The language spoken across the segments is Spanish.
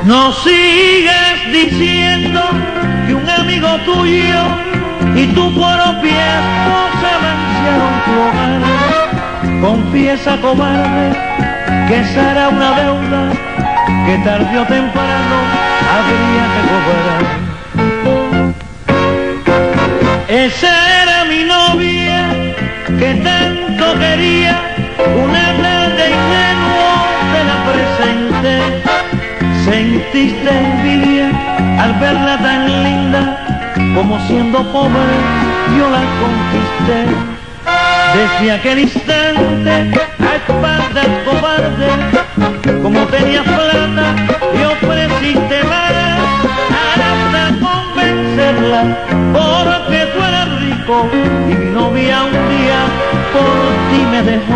No sigas diciendo que un amigo tuyo y tu propia esposa manciaron tu hogar. Confiesa, cobarde, que esa era una deuda que tarde o temprano habría que cobrar. Esa era mi novia que tanto quería, una tarde ingenuo te la presenté. Sentiste envidia al verla tan linda, como siendo pobre yo la conquisté. Desde aquel instante, a espaldas cobarde, como tenías plata y ofreciste más, hasta convencerla, porque tú eras rico y mi novia un día por ti me dejó.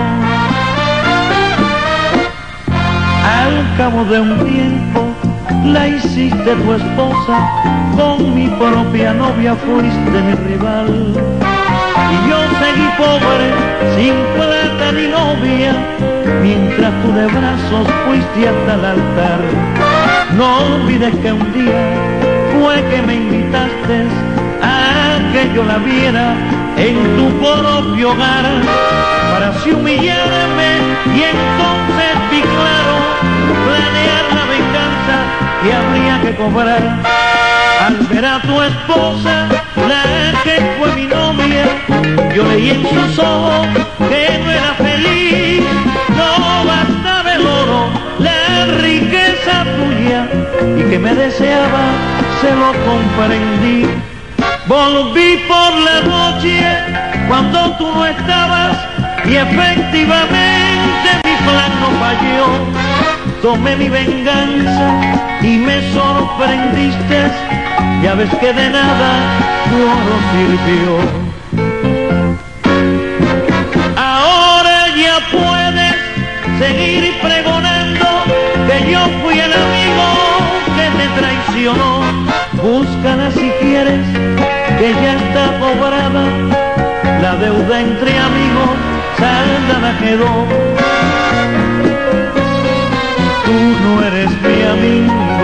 Al cabo de un tiempo la hiciste tu esposa, con mi propia novia fuiste mi rival. Y yo seguí pobre, sin plata ni novia, mientras tú de brazos fuiste hasta el altar. No olvides que un día fue que me invitaste a que yo la viera en tu propio hogar, para así humillarme y entonces vi claro planear la venganza que habría que cobrar. Al ver a tu esposa, la que fue mi novia, yo leí en sus ojos que no era feliz. No bastaba el oro, la riqueza tuya, y que me deseaba, se lo comprendí. Volví por la noche cuando tú no estabas, y efectivamente mi plan no falló. Tomé mi venganza y me sorprendiste, ya ves que de nada tu oro sirvió. Ahora ya puedes seguir pregonando que yo fui el amigo que te traicionó. Búscala si quieres, que ya está cobrada, la deuda entre amigos saldada quedó. Tú no eres mi amigo,